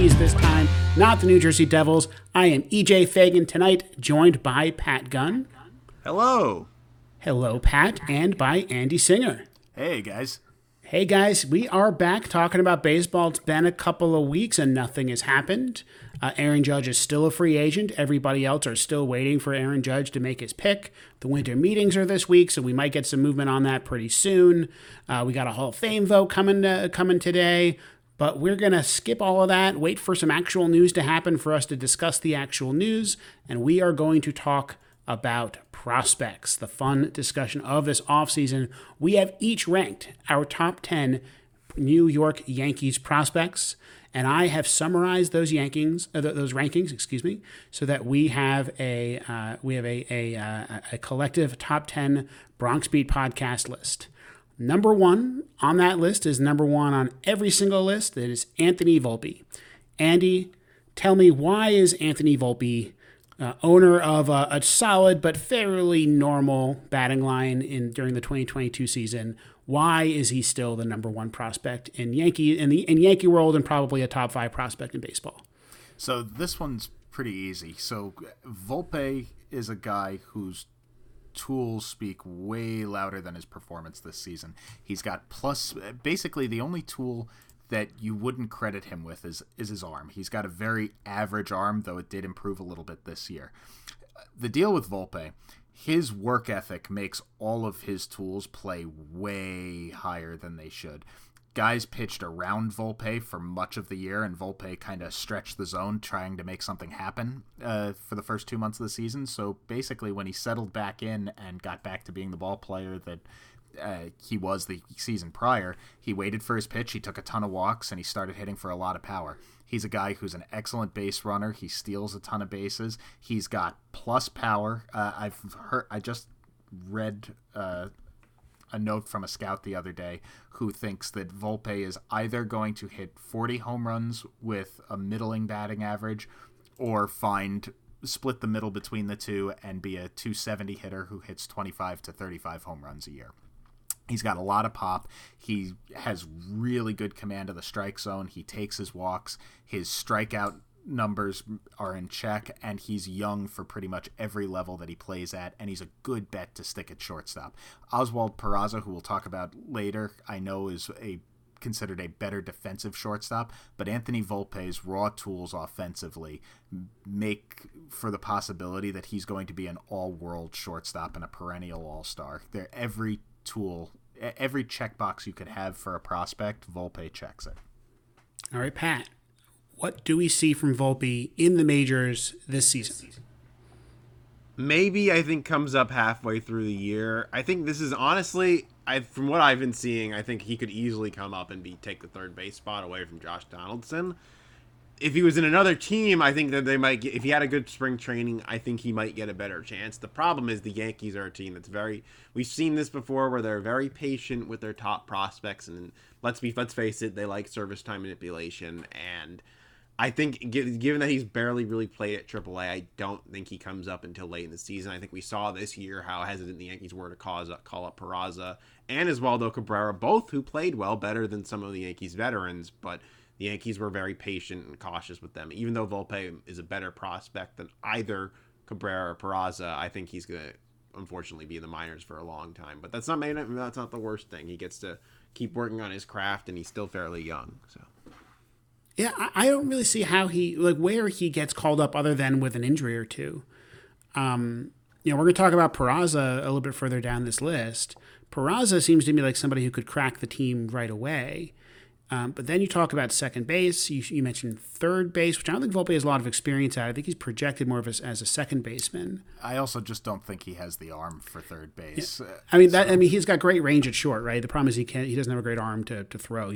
Yankees this time, not the New Jersey Devils. I am EJ Fagan tonight, joined by Pat Gunn. Hello. Hello, Pat, and by Andy Singer. Hey, guys. Hey, guys, we are back talking about baseball. It's been a couple of weeks and nothing has happened. Aaron Judge is still a free agent. Everybody else are still waiting for Aaron Judge to make his pick. The winter meetings are this week, so we might get some movement on that pretty soon. We got a Hall of Fame vote coming today, but we're going to skip all of that, wait for some actual news to happen for us to discuss the actual news, and we are going to talk about prospects, the fun discussion of this offseason. We have each ranked our top 10 New York Yankees prospects, and I have summarized those rankings, so that we have a collective top 10 Bronx Beat podcast list. Number one on that list is number one on every single list. It is Anthony Volpe. Andy, tell me, why is Anthony Volpe, owner of a solid but fairly normal batting line during the 2022 season, why is he still the number one prospect in Yankee world, and probably a top 5 prospect in baseball? So this one's pretty easy. So Volpe is a guy whose tools speak way louder than his performance this season. He's got basically the only tool that you wouldn't credit him with is his arm. He's got a very average arm, though it did improve a little bit this year. The deal with Volpe, his work ethic makes all of his tools play way higher than they should. Guys pitched around Volpe for much of the year, and Volpe kind of stretched the zone trying to make something happen for the first 2 months of the season. So basically, when he settled back in and got back to being the ball player that he was the season prior, he waited for his pitch, he took a ton of walks, and he started hitting for a lot of power. He's a guy who's an excellent base runner. He steals a ton of bases. He's got plus power. I just read a note from a scout the other day who thinks that Volpe is either going to hit 40 home runs with a middling batting average, or split the middle between the two and be a 270 hitter who hits 25 to 35 home runs a year. He's got a lot of pop. He has really good command of the strike zone. He takes his walks. His strikeout numbers are in check, and he's young for pretty much every level that he plays at, and he's a good bet to stick at shortstop. Oswald Peraza, who we'll talk about later, I know is considered a better defensive shortstop, but Anthony Volpe's raw tools offensively make for the possibility that he's going to be an all-world shortstop and a perennial all-star. Every checkbox you could have for a prospect, Volpe checks it. All right, Pat, what do we see from Volpe in the majors this season? Maybe, I think, comes up halfway through the year. I think this is honestly, from what I've been seeing, I think he could easily come up and take the third base spot away from Josh Donaldson. If he was in another team, I think that they might get, if he had a good spring training, I think he might get a better chance. The problem is the Yankees are a team that's we've seen this before, where they're very patient with their top prospects, and let's face it, they like service time manipulation. And I think, given that he's barely really played at AAA, I don't think he comes up until late in the season. I think we saw this year how hesitant the Yankees were to call up Peraza and Oswaldo Cabrera, both who played well, better than some of the Yankees veterans, but the Yankees were very patient and cautious with them. Even though Volpe is a better prospect than either Cabrera or Peraza, I think he's going to, unfortunately, be in the minors for a long time. But that's not the worst thing. He gets to keep working on his craft, and he's still fairly young. So, yeah, I don't really see how where he gets called up other than with an injury or two. We're going to talk about Peraza a little bit further down this list. Peraza seems to me like somebody who could crack the team right away. But then you talk about second base. You mentioned third base, which I don't think Volpe has a lot of experience at. I think he's projected more of as a second baseman. I also just don't think he has the arm for third base. Yeah. He's got great range at short, right? The problem is he doesn't have a great arm to throw.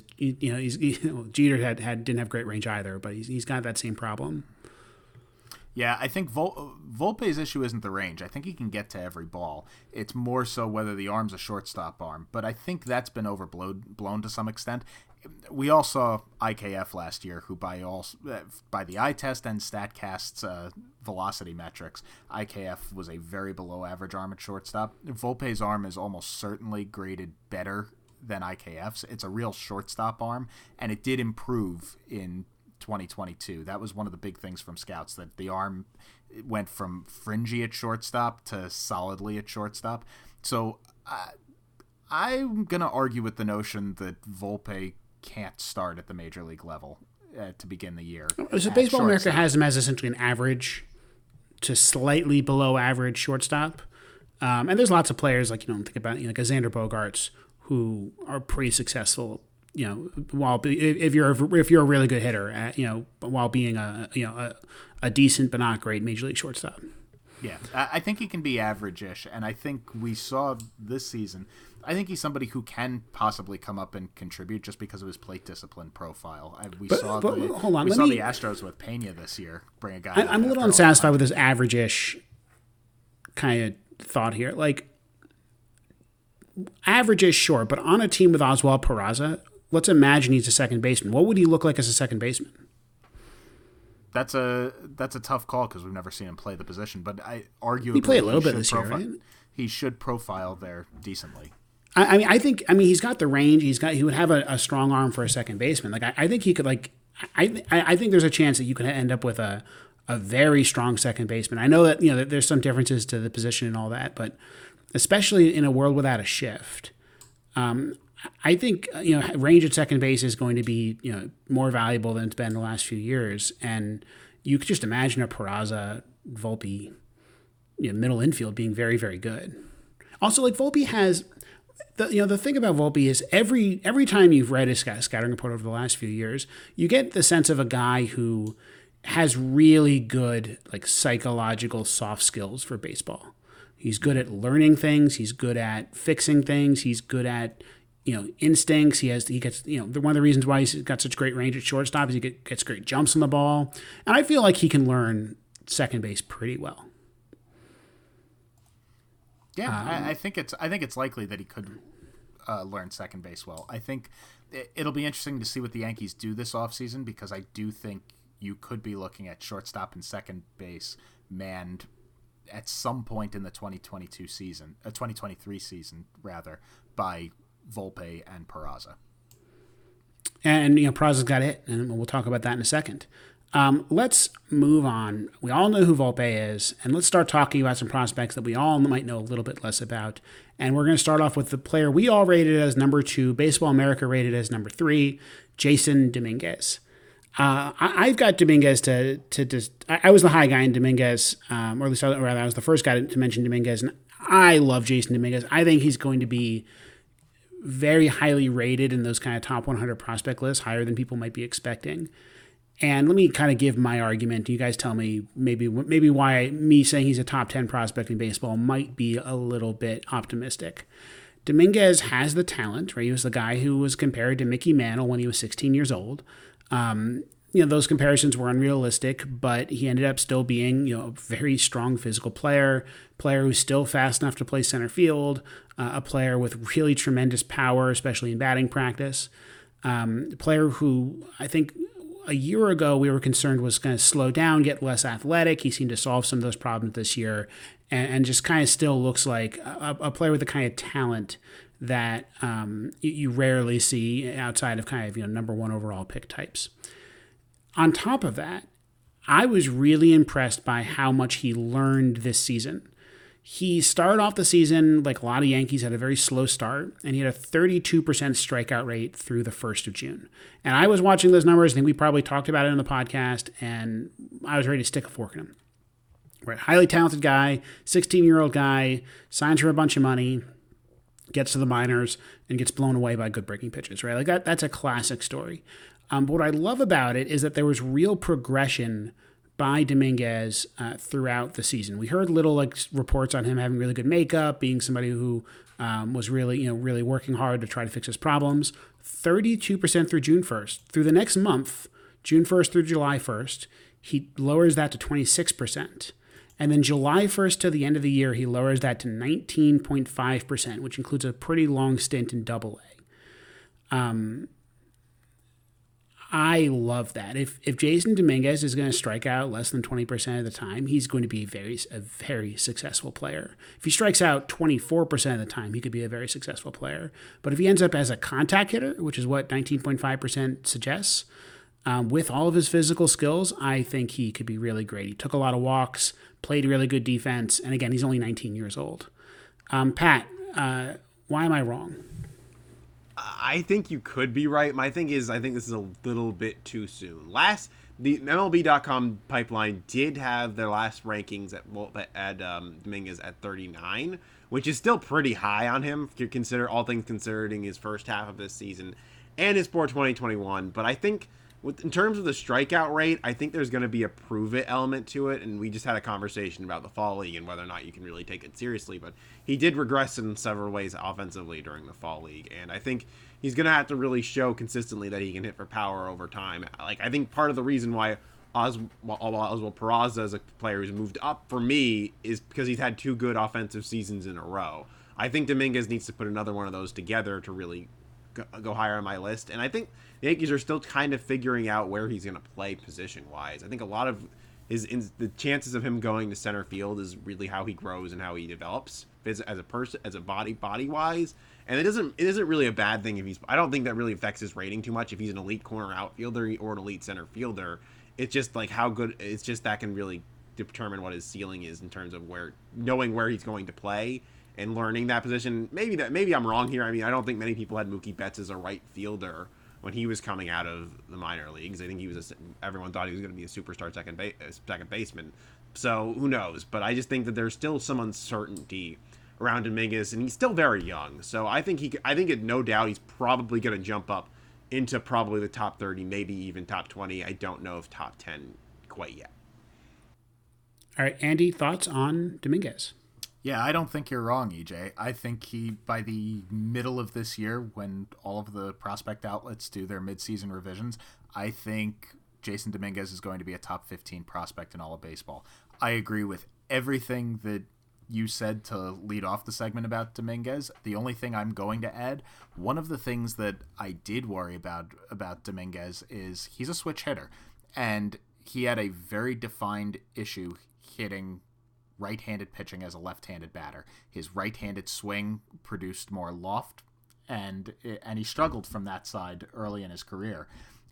Jeter didn't have great range either, but he's got that same problem. Yeah, I think Volpe's issue isn't the range. I think he can get to every ball. It's more so whether the arm's a shortstop arm. But I think that's been blown to some extent. We all saw IKF last year, who by the eye test and StatCast's velocity metrics, IKF was a very below average arm at shortstop. Volpe's arm is almost certainly graded better than IKF's. It's a real shortstop arm, and it did improve in 2022. That was one of the big things from scouts, that the arm went from fringy at shortstop to solidly at shortstop. So I'm going to argue with the notion that Volpe can't start at the major league level to begin the year. So Baseball America has him as essentially an average to slightly below average shortstop. And there's lots of players like, think about like a Xander Bogaerts who are pretty successful, while if you're a really good hitter, while being a decent but not great major league shortstop. Yeah, I think he can be average-ish, and I think we saw this season. I think he's somebody who can possibly come up and contribute just because of his plate discipline profile. We saw the Astros with Pena this year bring a guy. I'm a little unsatisfied with this average-ish kind of thought here. Like, average-ish, sure, but on a team with Oswald Peraza, let's imagine he's a second baseman. What would he look like as a second baseman? That's a tough call because we've never seen him play the position. But I arguably he played a little bit this year, right? He should profile there decently. I think he's got the range. He would have a strong arm for a second baseman. Like I think he could I think there's a chance that you could end up with a very strong second baseman. I know that that there's some differences to the position and all that, but especially in a world without a shift, I think range at second base is going to be more valuable than it's been in the last few years, and you could just imagine a Peraza, Volpe, middle infield being very, very good. Also, like Volpe has the thing about Volpe is every time you've read his scouting report over the last few years, you get the sense of a guy who has really good like psychological soft skills for baseball. He's good at learning things. He's good at fixing things. He's good at instincts. He gets one of the reasons why he's got such great range at shortstop is he gets great jumps on the ball, and I feel like he can learn second base pretty well. Yeah, I think it's likely that he could learn second base well. I think it'll be interesting to see what the Yankees do this offseason, because I do think you could be looking at shortstop and second base manned at some point in the 2023 season rather, by Volpe and Peraza. And Peraza's got it, and we'll talk about that in a second. Let's move on. We all know who Volpe is, and let's start talking about some prospects that we all might know a little bit less about. And we're going to start off with the player we all rated as number 2, Baseball America rated as number 3, Jasson Dominguez. I've got Dominguez I was the high guy in Dominguez, or at least I was the first guy to mention Dominguez, and I love Jasson Dominguez. I think he's going to be very highly rated in those kind of top 100 prospect lists, higher than people might be expecting. And let me kind of give my argument. You guys tell me maybe why me saying he's a top 10 prospect in baseball might be a little bit optimistic. Dominguez has the talent, right? He was the guy who was compared to Mickey Mantle when he was 16 years old. Those comparisons were unrealistic, but he ended up still being, a very strong physical player who's still fast enough to play center field, a player with really tremendous power, especially in batting practice, a player who I think a year ago we were concerned was going to slow down, get less athletic. He seemed to solve some of those problems this year, and just kind of still looks like a player with the kind of talent that you rarely see outside of kind of number 1 overall pick types. On top of that, I was really impressed by how much he learned this season. He started off the season, like a lot of Yankees, had a very slow start, and he had a 32% strikeout rate through the 1st of June. And I was watching those numbers, I think we probably talked about it in the podcast, and I was ready to stick a fork in him. Right, highly talented guy, 16-year-old guy, signs for a bunch of money, gets to the minors, and gets blown away by good breaking pitches, right? Like that's a classic story. But what I love about it is that there was real progression by Dominguez throughout the season. We heard little reports on him having really good makeup, being somebody who was really, really working hard to try to fix his problems. 32% through June 1st. Through the next month, June 1st through July 1st, he lowers that to 26%. And then July 1st to the end of the year, he lowers that to 19.5%, which includes a pretty long stint in Double-A. I love that. If Jasson Dominguez is going to strike out less than 20% of the time, he's going to be a very successful player. If he strikes out 24% of the time, he could be a very successful player. But if he ends up as a contact hitter, which is what 19.5% suggests, With all of his physical skills, I think he could be really great. He took a lot of walks, played really good defense, and again, he's only 19 years old. Pat, why am I wrong? I think you could be right. My thing is, I think this is a little bit too soon. The MLB.com pipeline did have their last rankings at Dominguez at 39, which is still pretty high on him, if you consider all things considering his first half of this season and his for 2021. But I think in terms of the strikeout rate, I think there's going to be a prove it element to it, and we just had a conversation about the fall league and whether or not you can really take it seriously, but he did regress in several ways offensively during the fall league, and I think he's going to have to really show consistently that he can hit for power over time. Like, I think part of the reason why Oswald Peraza is a player who's moved up for me is because he's had 2 good offensive seasons in a row. I think Dominguez needs to put another one of those together to really go higher on my list, and I think the Yankees are still kind of figuring out where he's going to play position-wise. I think a lot of the chances of him going to center field is really how he grows and how he develops as a person, as a body-wise. And it isn't really a bad thing if I don't think that really affects his rating too much if he's an elite corner outfielder or an elite center fielder. It's just like how good. It's just that can really determine what his ceiling is in terms of knowing where he's going to play and learning that position. Maybe I'm wrong here. I mean, I don't think many people had Mookie Betts as a right fielder when he was coming out of the minor leagues. I think everyone thought he was going to be a superstar second baseman. So who knows? But I just think that there's still some uncertainty around Dominguez, and he's still very young. So I think no doubt he's probably going to jump up into probably the top 30, maybe even top 20. I don't know if top 10 quite yet. All right, Andy, thoughts on Dominguez? Yeah, I don't think you're wrong, EJ. I think by the middle of this year, when all of the prospect outlets do their midseason revisions, I think Jason Dominguez is going to be a top 15 prospect in all of baseball. I agree with everything that you said to lead off the segment about Dominguez. The only thing I'm going to add, one of the things that I did worry about Dominguez is he's a switch hitter, and he had a very defined issue hitting right-handed pitching as a left-handed batter. His right-handed swing produced more loft, and he struggled from that side early in his career.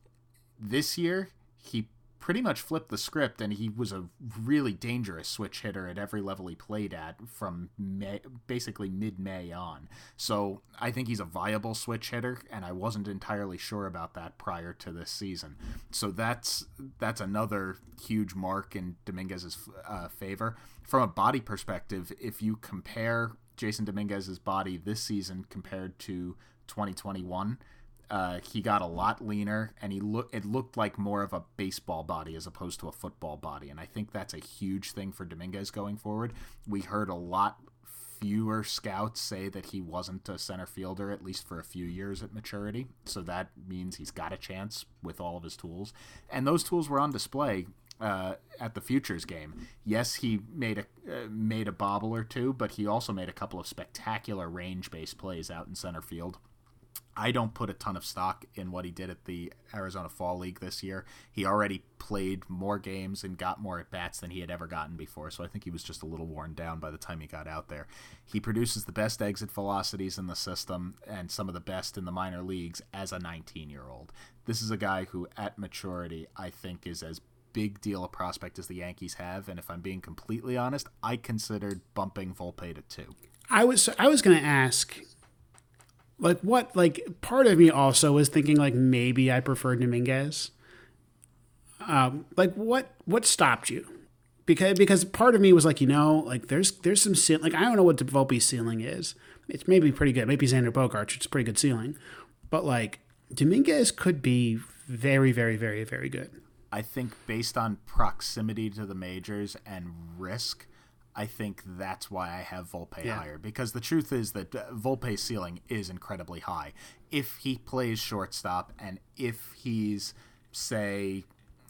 This year, he pretty much flipped the script, and he was a really dangerous switch hitter at every level he played at from basically mid-May on. So I think he's a viable switch hitter, and I wasn't entirely sure about that prior to this season. So that's another huge mark in Dominguez's favor. From a body perspective, if you compare Jason Dominguez's body this season compared to 2021, he got a lot leaner, and it looked like more of a baseball body as opposed to a football body, and I think that's a huge thing for Dominguez going forward. We heard a lot fewer scouts say that he wasn't a center fielder, at least for a few years at maturity, so that means he's got a chance with all of his tools, and those tools were on display at the Futures game. Yes, he made a bobble or two, but he also made a couple of spectacular range-based plays out in center field. I don't put a ton of stock in what he did at the Arizona Fall League this year. He already played more games and got more at-bats than he had ever gotten before, so I think he was just a little worn down by the time he got out there. He produces the best exit velocities in the system and some of the best in the minor leagues as a 19-year-old. This is a guy who, at maturity, I think is as big deal a prospect as the Yankees have, and if I'm being completely honest, I considered bumping Volpe to 2. I was going to ask, part of me also was thinking maybe I prefer Dominguez. What stopped you? Because part of me was there's some ceiling. I don't know what Volpe's ceiling is. It's maybe pretty good. Maybe Xander Bogaerts, it's a pretty good ceiling, but Dominguez could be very, very, very, very good. I think based on proximity to the majors and risk, I think that's why I have Volpe higher. Because the truth is that Volpe's ceiling is incredibly high. If he plays shortstop, and if he's 30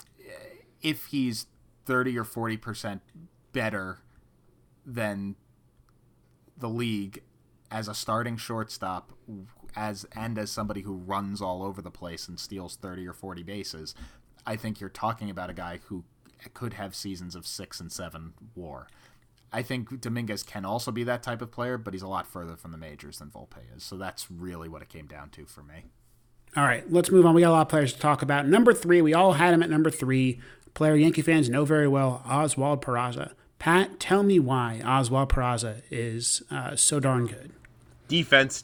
or 40% better than the league as a starting shortstop, as somebody who runs all over the place and steals 30 or 40 bases, I think you're talking about a guy who could have seasons of 6 and 7 WAR. I think Dominguez can also be that type of player, but he's a lot further from the majors than Volpe is. So that's really what it came down to for me. All right, let's move on. We got a lot of players to talk about. Number 3, we all had him at number 3. Player Yankee fans know very well, Oswald Peraza. Pat, tell me why Oswald Peraza is so darn good. Defense.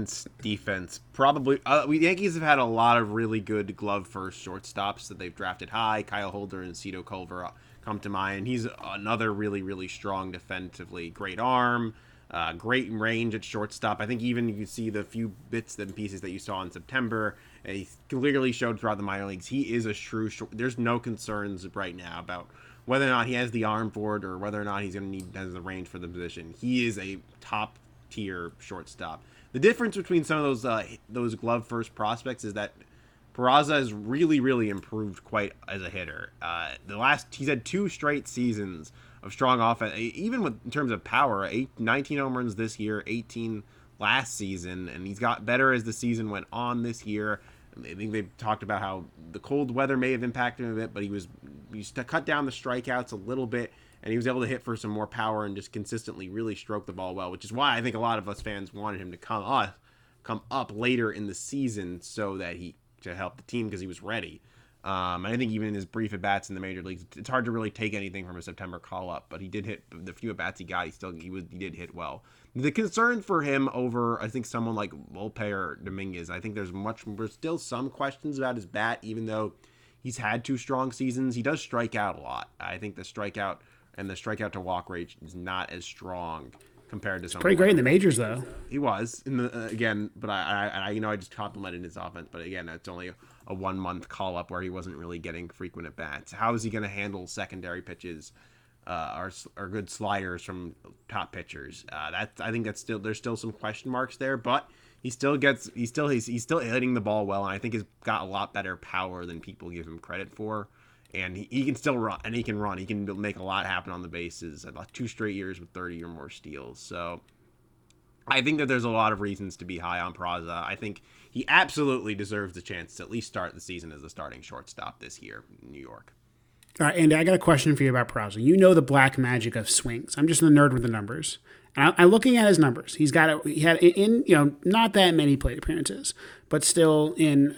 Probably, the Yankees have had a lot of really good glove-first shortstops that they've drafted high. Kyle Holder and Cito Culver come to mind. He's another really, really strong defensively. Great arm, great range at shortstop. I think even you can see the few bits and pieces that you saw in September. He clearly showed throughout the minor leagues he is a true there's no concerns right now about whether or not he has the arm for it or whether or not he's going to has the range for the position. He is a top-tier shortstop. The difference between some of those glove-first prospects is that Peraza has really, really improved quite as a hitter. He's had 2 straight seasons of strong offense, even in terms of power. 19 home runs this year, 18 last season, and he's got better as the season went on this year. I think they've talked about how the cold weather may have impacted him a bit, but he used to cut down the strikeouts a little bit, and he was able to hit for some more power and just consistently really stroke the ball well, which is why I think a lot of us fans wanted him to come up later in the season so that to help the team because he was ready. I think even in his brief at-bats in the major leagues, it's hard to really take anything from a September call-up, but he did hit the few at-bats he got. He did hit well. The concern for him over, I think, someone like Volpe or Dominguez, I think there's still some questions about his bat, even though he's had 2 strong seasons. He does strike out a lot. I think the strikeout to walk rate is not as strong compared to some. Pretty great in the majors, though. He was in the again, but I just complimented his offense. But again, it's only a 1-month call up where he wasn't really getting frequent at bats. How is he going to handle secondary pitches, or good sliders from top pitchers? I think there's still some question marks there, but he's still hitting the ball well, and I think he's got a lot better power than people give him credit for. And he can still run, and he can run. He can make a lot happen on the bases. About 2 straight years with 30 or more steals. So I think that there's a lot of reasons to be high on Peraza. I think he absolutely deserves the chance to at least start the season as a starting shortstop this year in New York. All right, Andy, I got a question for you about Peraza. You know the black magic of swings. I'm just a nerd with the numbers. And I'm looking at his numbers. He had not that many plate appearances, but still in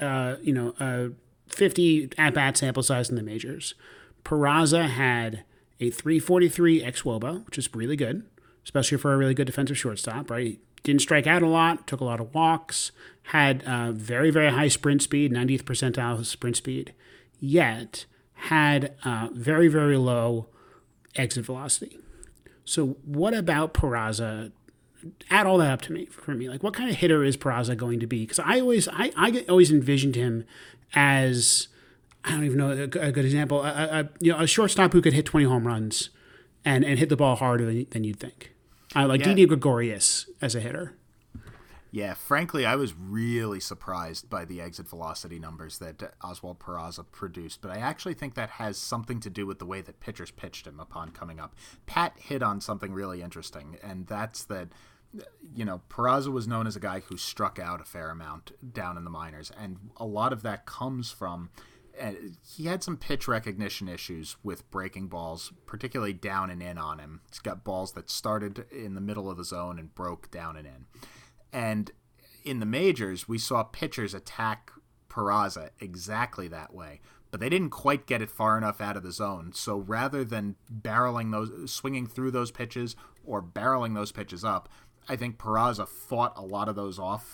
50 at-bat sample size in the majors. Peraza had a 3.43 xwOBA, which is really good, especially for a really good defensive shortstop, right? He didn't strike out a lot, took a lot of walks, had very, very high sprint speed, 90th percentile sprint speed, yet had very, very low exit velocity. So what about Peraza? Add all that up to me for me. Like, what kind of hitter is Peraza going to be? Because I always envisioned him as, I don't even know a good example, a shortstop who could hit 20 home runs and hit the ball harder than you'd think. Didi Gregorius as a hitter. Yeah, frankly, I was really surprised by the exit velocity numbers that Oswald Peraza produced, but I actually think that has something to do with the way that pitchers pitched him upon coming up. Pat hit on something really interesting, and that's that, Peraza was known as a guy who struck out a fair amount down in the minors, and a lot of that comes from he had some pitch recognition issues with breaking balls, particularly down and in on him. He's got balls that started in the middle of the zone and broke down and in. And in the majors, we saw pitchers attack Peraza exactly that way, but they didn't quite get it far enough out of the zone. So rather than swinging through those pitches or barreling those pitches up, I think Peraza fought a lot of those off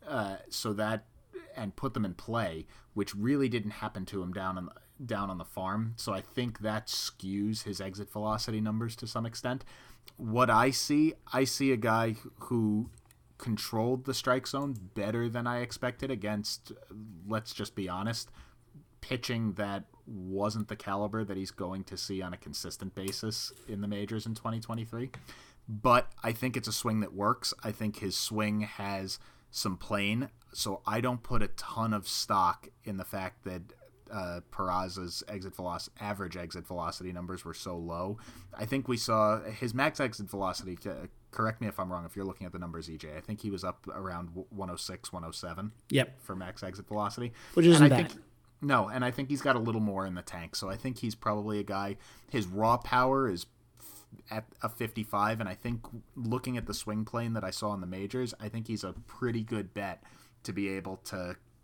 and put them in play, which really didn't happen to him down on the farm. So I think that skews his exit velocity numbers to some extent. What I see a guy who controlled the strike zone better than I expected against, let's just be honest, pitching that wasn't the caliber that he's going to see on a consistent basis in the majors in 2023. But I think it's a swing that works. I think his swing has some plane, so I don't put a ton of stock in the fact that Peraza's average exit velocity numbers were so low. I think we saw his max exit velocity, correct me if I'm wrong if you're looking at the numbers, EJ, I think he was up around 106, 107 for max exit velocity. Which isn't bad. No, and I think he's got a little more in the tank, so I think he's probably a guy, his raw power is at a 55, and I think looking at the swing plane that I saw in the majors, I think he's a pretty good bet to be able to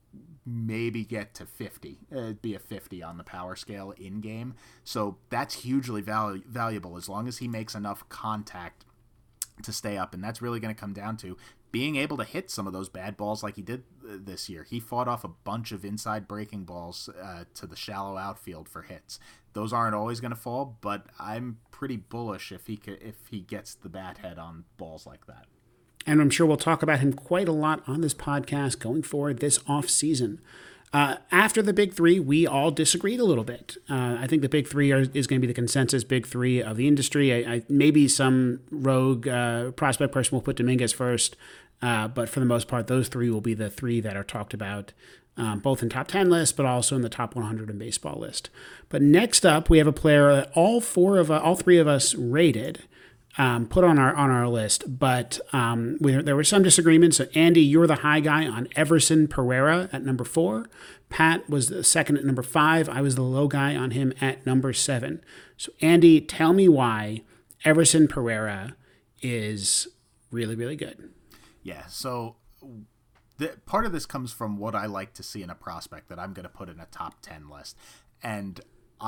maybe get to 50. It'd be a 50 on the power scale in game. So that's hugely valuable as long as he makes enough contact to stay up. And that's really going to come down to being able to hit some of those bad balls like he did this year. He fought off a bunch of inside breaking balls to the shallow outfield for hits. Those aren't always going to fall, but I'm pretty bullish if he gets the bat head on balls like that. And I'm sure we'll talk about him quite a lot on this podcast going forward this off season. After the big three, we all disagreed a little bit. I think the big three is going to be the consensus big three of the industry. Maybe some rogue prospect person will put Dominguez first, but for the most part, those three will be the three that are talked about, both in top 10 lists, but also in the top 100 in baseball list. But next up, we have a player that all three of us rated. Put on our list, but there were some disagreements. So Andy, you're the high guy on Everson Pereira at number 4. Pat was the second at number 5. I was the low guy on him at number 7. So Andy, tell me why Everson Pereira is really, really good. Yeah, so part of this comes from what I like to see in a prospect that I'm going to put in a top 10 list. And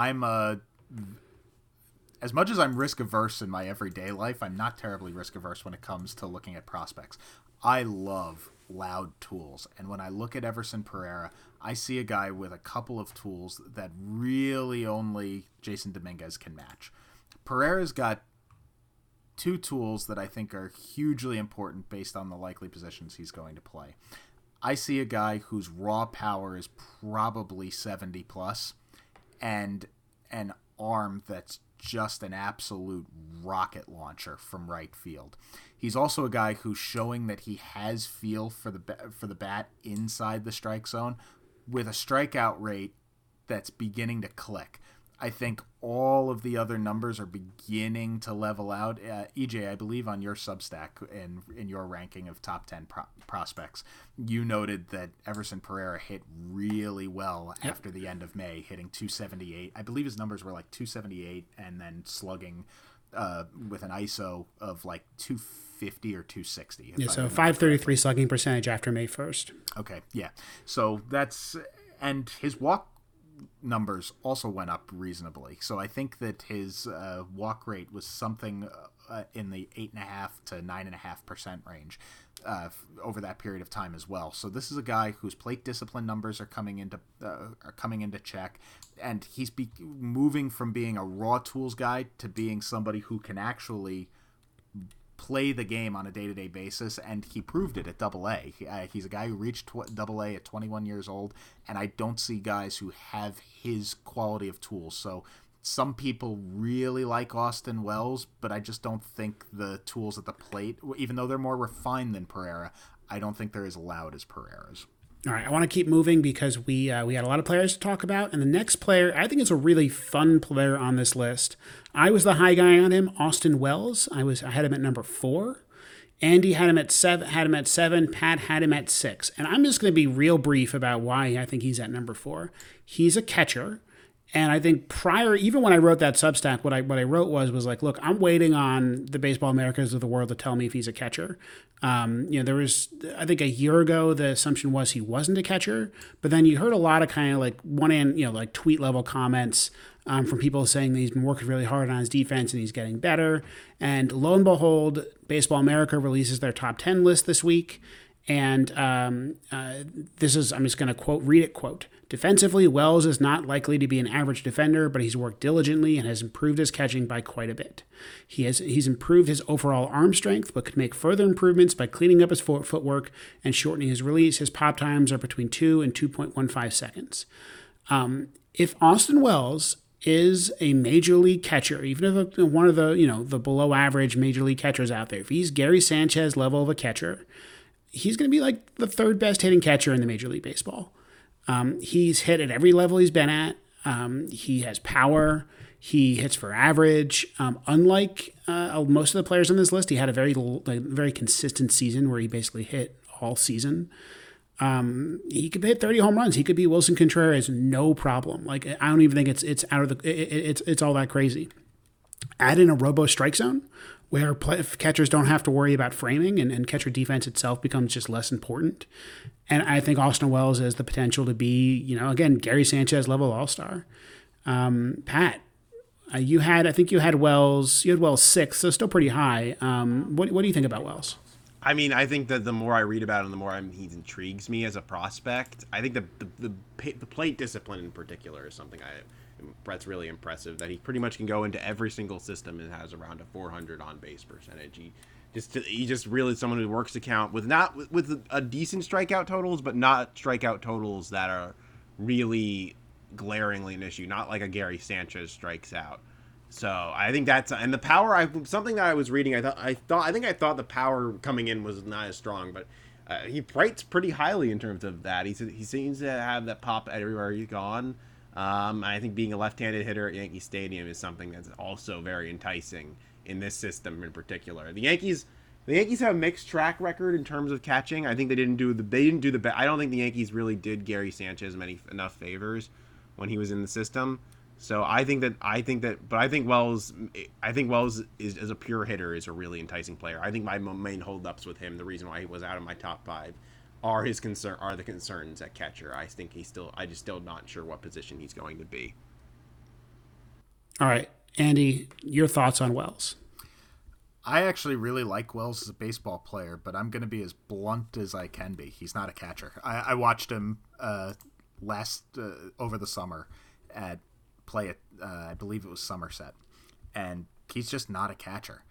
as much as I'm risk averse in my everyday life, I'm not terribly risk averse when it comes to looking at prospects. I love loud tools. And when I look at Everson Pereira, I see a guy with a couple of tools that really only Jason Dominguez can match. Pereira's got 2 tools that I think are hugely important based on the likely positions he's going to play. I see a guy whose raw power is probably 70 plus and an arm that's just an absolute rocket launcher from right field. He's also a guy who's showing that he has feel for the bat inside the strike zone with a strikeout rate that's beginning to click. I think all of the other numbers are beginning to level out. EJ, I believe on your Substack in your ranking of top 10 prospects, you noted that Everson Pereira hit really well after the end of May, hitting 278. I believe his numbers were like 278 and then slugging with an ISO of like 250 or 260. Yeah, so 533 slugging percentage after May 1st. Okay, yeah. So and his walk numbers also went up reasonably. So I think that his walk rate was something in the 8.5 to 9.5% range over that period of time as well. So this is a guy whose plate discipline numbers are coming into check, and he's moving from being a raw tools guy to being somebody who can actually play the game on a day-to-day basis, and he proved it at Double-A. He's a guy who reached Double-A at 21 years old, and I don't see guys who have his quality of tools. So some people really like Austin Wells, but I just don't think the tools at the plate, even though they're more refined than Pereira, I don't think they're as loud as Pereira's. All right, I want to keep moving because we had a lot of players to talk about, and the next player, I think is a really fun player on this list. I was the high guy on him, Austin Wells. I had him at number 4. Andy had him at 7. Pat had him at 6. And I'm just going to be real brief about why I think he's at number 4. He's a catcher. And I think even when I wrote that Substack, what I wrote was like, look, I'm waiting on the Baseball Americas of the world to tell me if he's a catcher. There was, I think a year ago, the assumption was he wasn't a catcher, but then you heard a lot of kind of like like tweet level comments from people saying that he's been working really hard on his defense and he's getting better. And lo and behold, Baseball America releases their top 10 list this week. And I'm just going to read it. Defensively, Wells is not likely to be an average defender, but he's worked diligently and has improved his catching by quite a bit. He's improved his overall arm strength, but could make further improvements by cleaning up his footwork and shortening his release. His pop times are between 2 and 2.15 seconds. If Austin Wells is a major league catcher, even if one of the below average major league catchers out there, if he's Gary Sanchez level of a catcher, he's going to be like the 3rd best hitting catcher in the Major League Baseball. He's hit at every level he's been at. He has power. He hits for average. Unlike most of the players on this list, he had a very consistent season where he basically hit all season. He could hit 30 home runs. He could be Wilson Contreras, no problem. Like, I don't even think it's all that crazy. add in a robo strike zone where catchers don't have to worry about framing and catcher defense itself becomes just less important. And I think Austin Wells has the potential to be, again, Gary Sanchez level all-star. Pat, you had Wells 6th, so still pretty high. What do you think about Wells? I mean, I think that the more I read about him, the more he intrigues me as a prospect. I think the plate discipline in particular is something Brett's really impressive. That he pretty much can go into every single system and has around a 400 on base percentage. He just really someone who works the count with a decent strikeout totals, but not strikeout totals that are really glaringly an issue. Not like a Gary Sanchez strikes out. So I think and the power. Something that I was reading. I thought the power coming in was not as strong, but he rates pretty highly in terms of that. He seems to have that pop everywhere he's gone. I think being a left-handed hitter at Yankee Stadium is something that's also very enticing in this system in particular. The Yankees have a mixed track record in terms of catching. I think they didn't do the best. I don't think the Yankees really did Gary Sanchez enough favors when he was in the system. So I think Wells is as a pure hitter is a really enticing player. I think my main holdups with him, the reason why he was out of my top 5, are the concerns at catcher. I just still not sure what position he's going to be. All right, Andy, your thoughts on Wells? I actually really like Wells as a baseball player, but I'm going to be as blunt as I can be. He's not a catcher. I watched him over the summer play at I believe it was Somerset, and he's just not a catcher.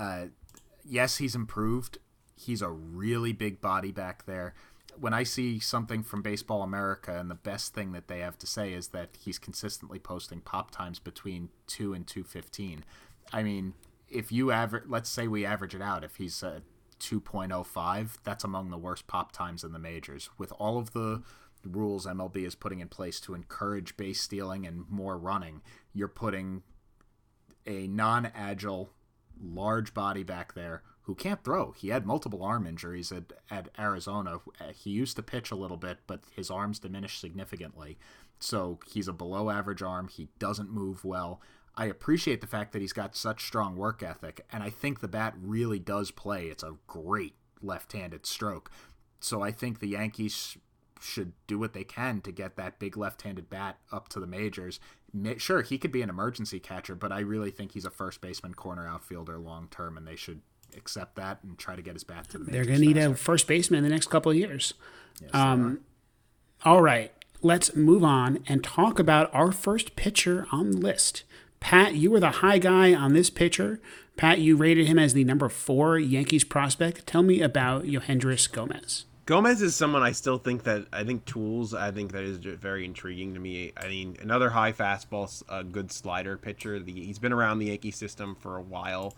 Yes, he's improved. He's a really big body back there. When I see something from Baseball America, and the best thing that they have to say is that he's consistently posting pop times between 2 and 2:15. I mean, if you let's say we average it out, if he's 2.05, that's among the worst pop times in the majors. With all of the rules MLB is putting in place to encourage base stealing and more running, you're putting a non-agile, large body back there who can't throw. He had multiple arm injuries at Arizona. He used to pitch a little bit, but his arms diminished significantly. So he's a below-average arm. He doesn't move well. I appreciate the fact that he's got such strong work ethic, and I think the bat really does play. It's a great left-handed stroke. So I think the Yankees should do what they can to get that big left-handed bat up to the majors. Sure, he could be an emergency catcher, but I really think he's a first baseman, corner outfielder long-term, and they should accept that and try to get his bat to the majors. They're going to need a first baseman in the next couple of years. Yes, all right, let's move on and talk about our first pitcher on the list. Pat, you were the high guy on this pitcher. Pat, you rated him as the number 4 Yankees prospect. Tell me about Yohendrys Gomez. Gomez is someone I think tools. I think that is very intriguing to me. I mean, another high fastball, good slider pitcher. He's been around the Yankee system for a while.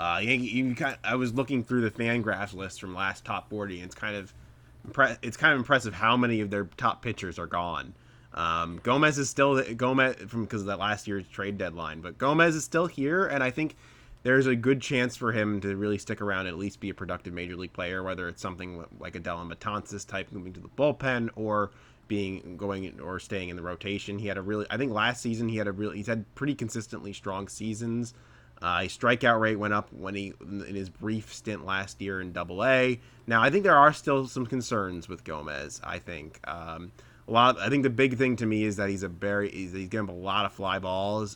I was looking through the FanGraphs list from last top 40, and it's kind of impressive how many of their top pitchers are gone. Gomez is still because of that last year's trade deadline, but Gomez is still here, and I think there's a good chance for him to really stick around and at least be a productive major league player, whether it's something like a Dellin Betances type moving to the bullpen or staying in the rotation. I think last season he's had pretty consistently strong seasons. His strikeout rate went up in his brief stint last year in Double-A. Now, I think there are still some concerns with Gomez. I think I think the big thing to me is that he's getting a lot of fly balls.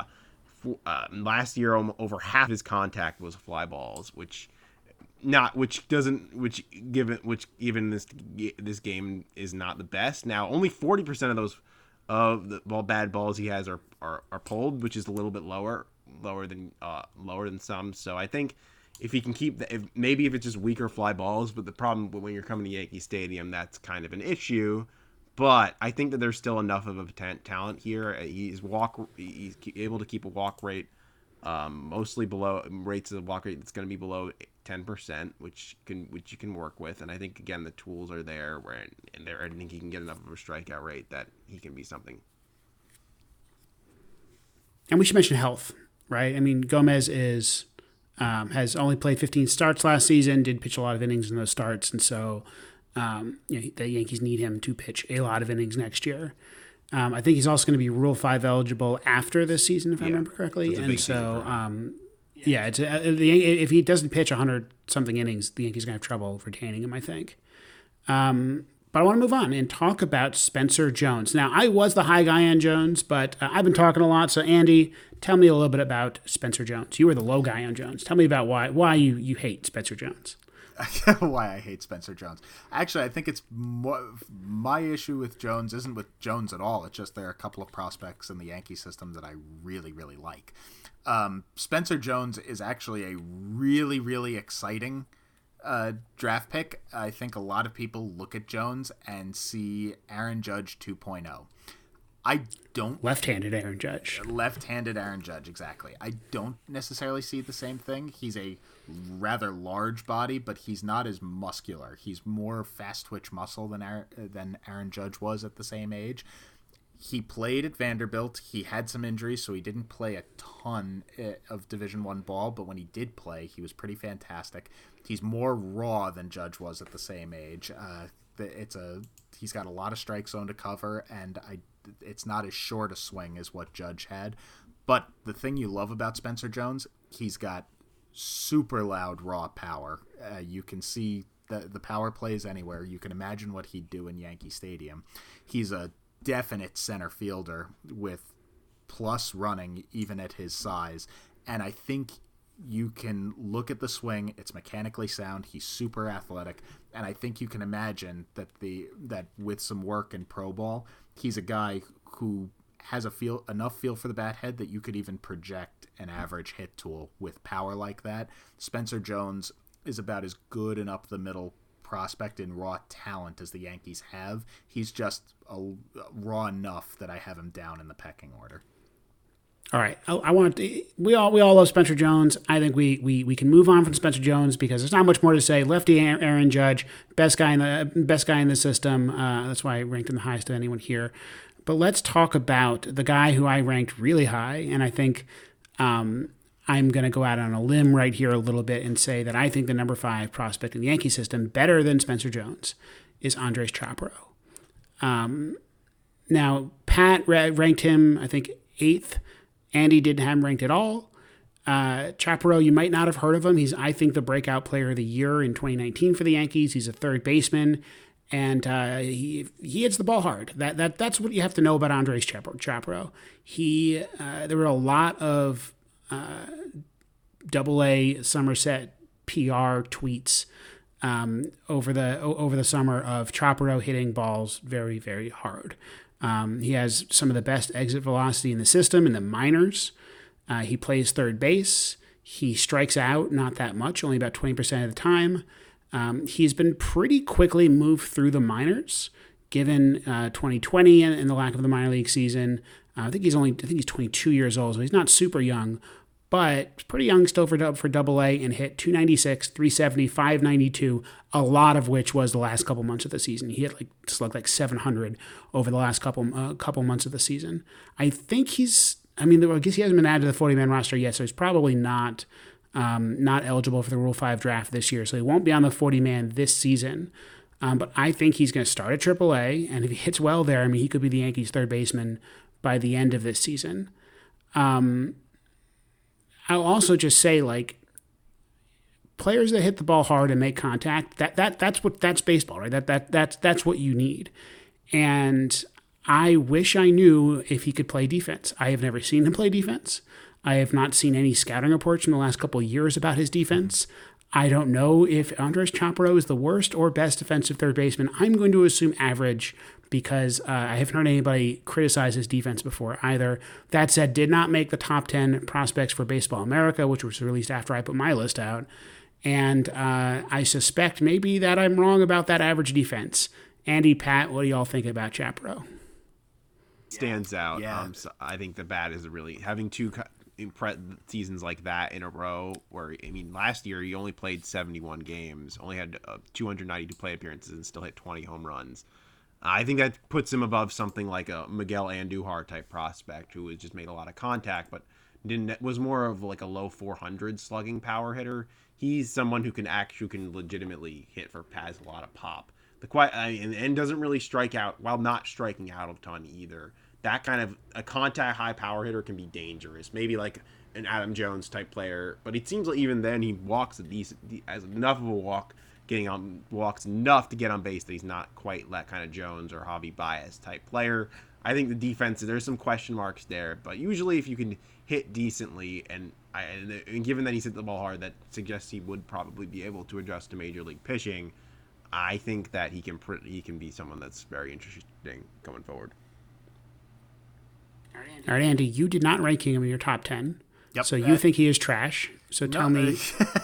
Last year, over half his contact was fly balls, given this game is not the best. Now, only 40% of those the bad balls he has are pulled, which is a little bit lower than some. So I think if he can keep if it's just weaker fly balls, but the problem when you're coming to Yankee Stadium, that's kind of an issue. But I think that there's still enough of a talent here. He's able to keep a walk rate mostly below rates of walk rate that's going to be below 10%, which you can work with. And I think again the tools are there I think he can get enough of a strikeout rate that he can be something. And we should mention health, right? I mean, Gomez has only played 15 starts last season, did pitch a lot of innings in those starts, and so the Yankees need him to pitch a lot of innings next year. I think he's also going to be Rule 5 eligible after this season, if I remember correctly. And so, yeah, if he doesn't pitch 100-something innings, the Yankees are going to have trouble retaining him, I think. But I want to move on and talk about Spencer Jones. Now, I was the high guy on Jones, but I've been talking a lot. So, Andy, tell me a little bit about Spencer Jones. You were the low guy on Jones. Tell me about why you hate Spencer Jones. Why I hate Spencer Jones. Actually, I think it's my issue with Jones isn't with Jones at all. It's just there are a couple of prospects in the Yankee system that I really, really like. Spencer Jones is actually a really, really exciting draft pick. I think a lot of people look at Jones and see Aaron Judge 2.0. I don't... Left-handed Aaron Judge. Left-handed Aaron Judge, exactly. I don't necessarily see the same thing. He's a rather large body, but he's not as muscular. He's more fast-twitch muscle than Aaron Judge was at the same age. He played at Vanderbilt. He had some injuries, so he didn't play a ton of Division I ball, but when he did play, he was pretty fantastic. He's more raw than Judge was at the same age. He's got a lot of strike zone to cover, and it's not as short a swing as what Judge had. But the thing you love about Spencer Jones, he's got super loud raw power. You can see the power plays anywhere. You can imagine what he'd do in Yankee Stadium. He's a definite center fielder with plus running even at his size, and I think you can look at the swing. It's mechanically sound. He's super athletic, and I think you can imagine that with some work in pro ball, he's a guy who has enough feel for the bat head that you could even project an average hit tool with power like that. Spencer Jones is about as good an up the middle prospect in raw talent as the Yankees have. He's just raw enough that I have him down in the pecking order. All right, we all love Spencer Jones. I think we can move on from Spencer Jones because there's not much more to say. Lefty Aaron Judge, best guy in the system. That's why I ranked him the highest of anyone here. But let's talk about the guy who I ranked really high, and I think I'm going to go out on a limb right here a little bit and say that I think the number 5 prospect in the Yankee system, better than Spencer Jones, is Andres Chaparro. Now, Pat ranked him, I think, 8th. Andy didn't have him ranked at all. Chaparro, you might not have heard of him. He's, I think, the breakout player of the year in 2019 for the Yankees. He's a third baseman, and he hits the ball hard. That's what you have to know about Andres Chaparro. There were a lot of AA Somerset PR tweets over the summer of Chaparro hitting balls very, very hard. He has some of the best exit velocity in the system in the minors. He plays third base. He strikes out not that much, only about 20% of the time. He's been pretty quickly moved through the minors, given 2020 and the lack of the minor league season. I think he's 22 years old, so he's not super young, but pretty young still for AA, and hit 296, 370, 592, a lot of which was the last couple months of the season. He hit slugged like 700 over the last couple months of the season. I think I guess he hasn't been added to the 40-man roster yet, so he's probably not eligible for the Rule 5 draft this year, so he won't be on the 40-man this season. But I think he's going to start at AAA, and if he hits well there, he could be the Yankees' third baseman by the end of this season. I'll also just say, players that hit the ball hard and make contact, that's baseball, right? That's what you need. And I wish I knew if he could play defense. I have never seen him play defense. I have not seen any scouting reports from the last couple of years about his defense. I don't know if Andres Chaparro is the worst or best defensive third baseman. I'm going to assume average because I haven't heard anybody criticize his defense before either. That said, did not make the top 10 prospects for Baseball America, which was released after I put my list out. And I suspect maybe that I'm wrong about that average defense. Andy, Pat, what do y'all think about Chaparro? Stands out. Yeah. So I think the bat is really having two seasons like that in a row where, last year he only played 71 games, only had 292 plate appearances and still hit 20 home runs. I think that puts him above something like a Miguel Andujar type prospect who has just made a lot of contact, but was more of like a low 400 slugging power hitter. He's someone who can legitimately hit has a lot of pop. And doesn't really strike out while not striking out a ton either. that kind of a contact high power hitter can be dangerous. Maybe like an Adam Jones type player, but it seems like even then he walks as enough of a walk, getting on walks enough to get on base that he's not quite that kind of Jones or Javi Baez type player. I think the defense, there's some question marks there, but usually if you can hit decently, and given that he's hit the ball hard, that suggests he would probably be able to adjust to major league pitching. I think that he can be someone that's very interesting going forward. All right, Andy, you did not rank him in your top 10. Yep. So you think he is trash. So tell me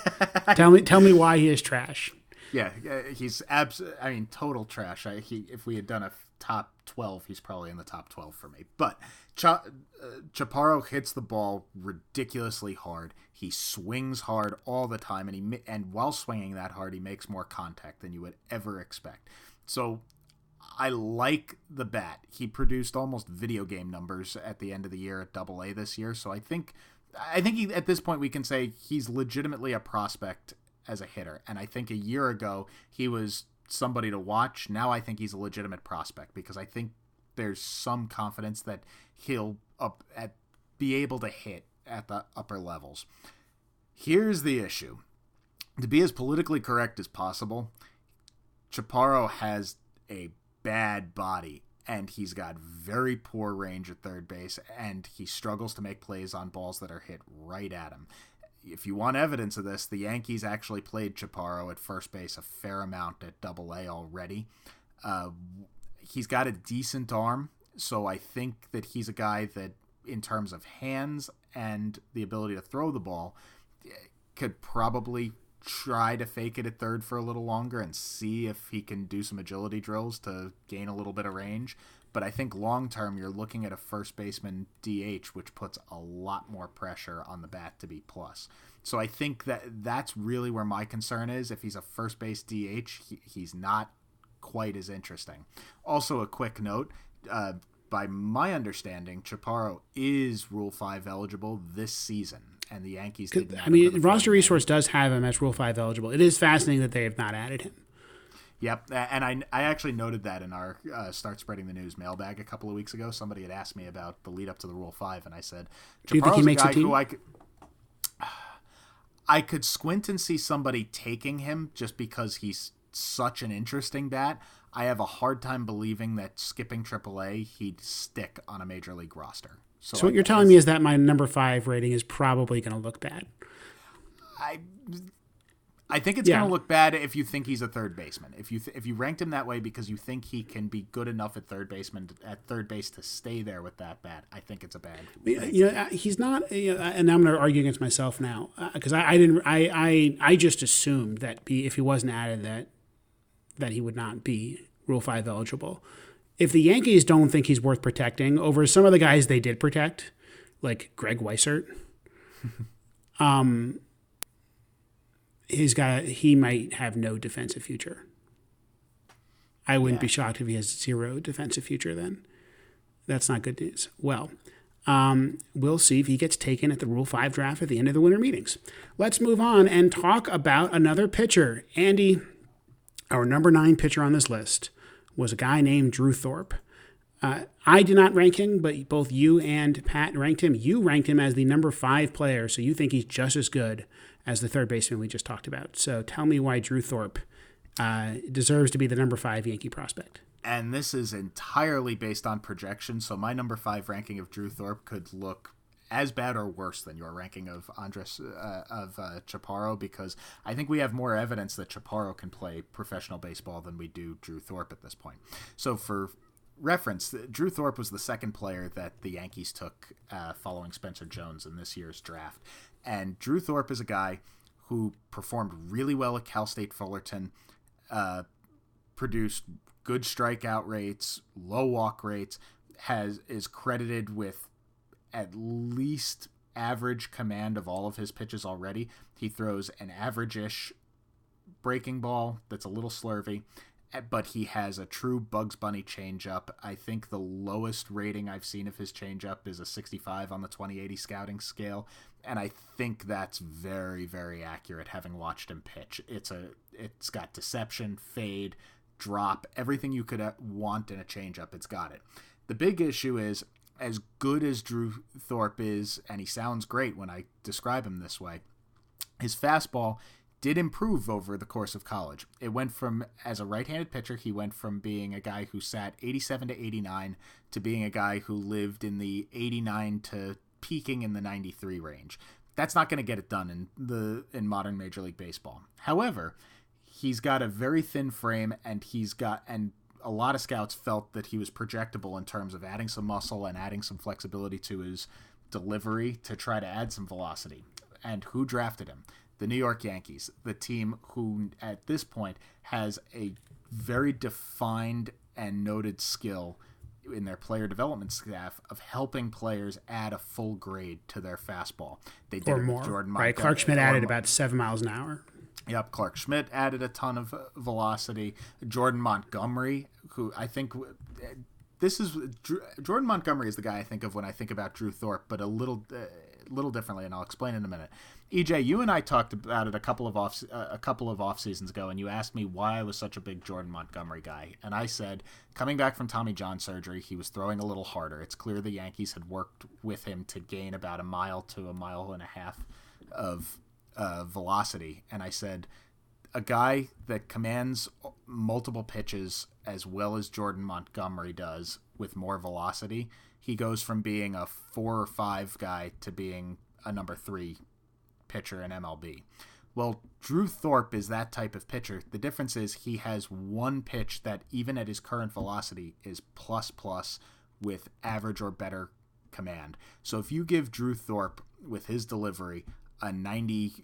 why he is trash. Yeah, he's total trash. If we had done a top 12, he's probably in the top 12 for me. But Chaparro hits the ball ridiculously hard. He swings hard all the time, and while swinging that hard, he makes more contact than you would ever expect. So I like the bat. He produced almost video game numbers at the end of the year at Double-A this year. So I think he, at this point we can say he's legitimately a prospect as a hitter. And I think a year ago he was somebody to watch. Now I think he's a legitimate prospect because I think there's some confidence that he'll be able to hit at the upper levels. Here's the issue. To be as politically correct as possible, Chaparro has a bad body, and he's got very poor range at third base, and he struggles to make plays on balls that are hit right at him. If you want evidence of this, the Yankees actually played Chaparro at first base a fair amount at Double-A already. He's got a decent arm, so I think that he's a guy that, in terms of hands and the ability to throw the ball, could probably try to fake it at third for a little longer and see if he can do some agility drills to gain a little bit of range. But I think long term you're looking at a first baseman DH, which puts a lot more pressure on the bat to be plus. So I think that's really where my concern is. If he's a first base DH, he's not quite as interesting. Also, a quick note, by my understanding, Chaparro is Rule 5 eligible this season. And the Yankees did not. Roster Resource does have him as Rule 5 eligible. It is fascinating that they have not added him. Yep, and I actually noted that in our Start Spreading the News mailbag a couple of weeks ago. Somebody had asked me about the lead up to the Rule 5, and I said, do you think he makes a team? I could squint and see somebody taking him just because he's such an interesting bat. I have a hard time believing that skipping AAA, he'd stick on a major league roster. So what you're telling me is that my number 5 rating is probably going to look bad. I think it's going to look bad if you think he's a third baseman. If you ranked him that way because you think he can be good enough at third base to stay there with that bat, I think it's a bad. He's not. And I'm going to argue against myself now because I just assumed that if he wasn't added that he would not be Rule 5 eligible. If the Yankees don't think he's worth protecting over some of the guys they did protect, like Greg Weissert, he might have no defensive future. I wouldn't be shocked if he has 0 defensive future then. That's not good news. Well, we'll see if he gets taken at the Rule 5 draft at the end of the winter meetings. Let's move on and talk about another pitcher. Andy, our number 9 pitcher on this list was a guy named Drew Thorpe. I did not rank him, but both you and Pat ranked him. You ranked him as the number 5 player, so you think he's just as good as the third baseman we just talked about. So tell me why Drew Thorpe deserves to be the number 5 Yankee prospect. And this is entirely based on projection, so my number 5 ranking of Drew Thorpe could look as bad or worse than your ranking of Chaparro, because I think we have more evidence that Chaparro can play professional baseball than we do Drew Thorpe at this point. So for reference, Drew Thorpe was the second player that the Yankees took following Spencer Jones in this year's draft. And Drew Thorpe is a guy who performed really well at Cal State Fullerton, produced good strikeout rates, low walk rates, is credited with at least average command of all of his pitches already. He throws an average-ish breaking ball that's a little slurvy, but he has a true Bugs Bunny changeup. I think the lowest rating I've seen of his changeup is a 65 on the 2080 scouting scale, and I think that's very, very accurate having watched him pitch. It's got deception, fade, drop, everything you could want in a changeup, it's got it. The big issue is, as good as Drew Thorpe is, and he sounds great when I describe him this way, his fastball did improve over the course of college. It went from, as a right-handed pitcher, he went from being a guy who sat 87 to 89 to being a guy who lived in the 89 to peaking in the 93 range. That's not going to get it done in modern Major League Baseball. However, he's got a very thin frame, and a lot of scouts felt that he was projectable in terms of adding some muscle and adding some flexibility to his delivery to try to add some velocity. And who drafted him? The New York Yankees, the team who at this point has a very defined and noted skill in their player development staff of helping players add a full grade to their fastball. They did Or it more, with Jordan right? Montgomery. Clark Schmidt added about 7 miles an hour. Yep, Clark Schmidt added a ton of velocity. Jordan Montgomery, who I think Jordan Montgomery is the guy I think of when I think about Drew Thorpe, but a little differently, and I'll explain in a minute. EJ, you and I talked about it a couple of off seasons ago, and you asked me why I was such a big Jordan Montgomery guy, and I said, coming back from Tommy John surgery, he was throwing a little harder. It's clear the Yankees had worked with him to gain about a mile to a mile and a half of velocity, and I said, a guy that commands multiple pitches as well as Jordan Montgomery does with more velocity, he goes from being a 4 or 5 guy to being a number 3 pitcher in MLB. Well, Drew Thorpe is that type of pitcher. The difference is he has one pitch that, even at his current velocity, is plus with average or better command. So if you give Drew Thorpe, with his delivery, a 92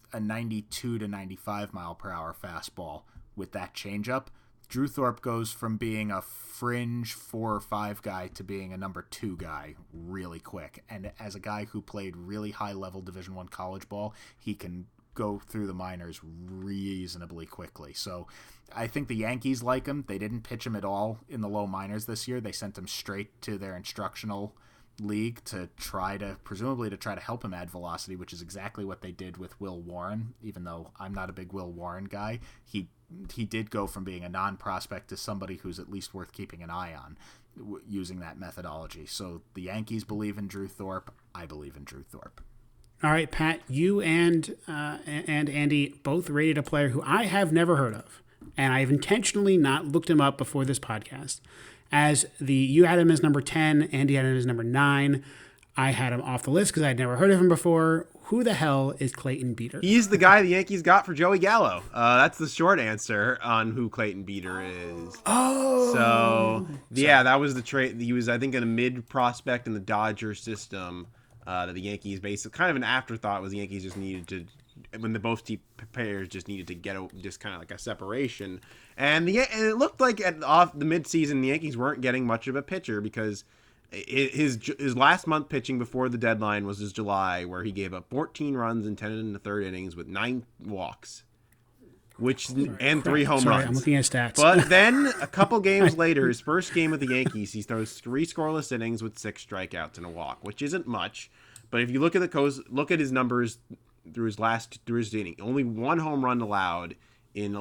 to 95 mile per hour fastball with that changeup, Drew Thorpe goes from being a fringe 4 or 5 guy to being a number 2 guy really quick. And as a guy who played really high level Division I college ball, he can go through the minors reasonably quickly. So I think the Yankees like him. They didn't pitch him at all in the low minors this year. They sent him straight to their instructional league to try to help him add velocity, which is exactly what they did with Will Warren. Even though I'm not a big Will Warren guy, he did go from being a non-prospect to somebody who's at least worth keeping an eye on using that methodology. So the Yankees believe in Drew Thorpe. I believe in Drew Thorpe. All right, Pat, you and Andy both rated a player who I have never heard of, and I've intentionally not looked him up before this podcast. You had him as number 10, Andy had him as number 9. I had him off the list because I'd never heard of him before. Who the hell is Clayton Beeter? He's the guy the Yankees got for Joey Gallo. That's the short answer on who Clayton Beeter is. Oh. So, yeah, that was the trade. He was, I think, a mid-prospect in the Dodger system that the Yankees basically, kind of an afterthought, was the Yankees just needed to, when the both team players just needed to get just kind of like a separation. And it looked like off the midseason, the Yankees weren't getting much of a pitcher because his last month pitching before the deadline was his July, where he gave up 14 runs in 10 and the third innings with 9 walks, and 3 home runs. I'm looking at stats. But then a couple games later, his first game with the Yankees, he throws 3 scoreless innings with 6 strikeouts and a walk, which isn't much. But if you look at his numbers through his inning, only 1 home run allowed in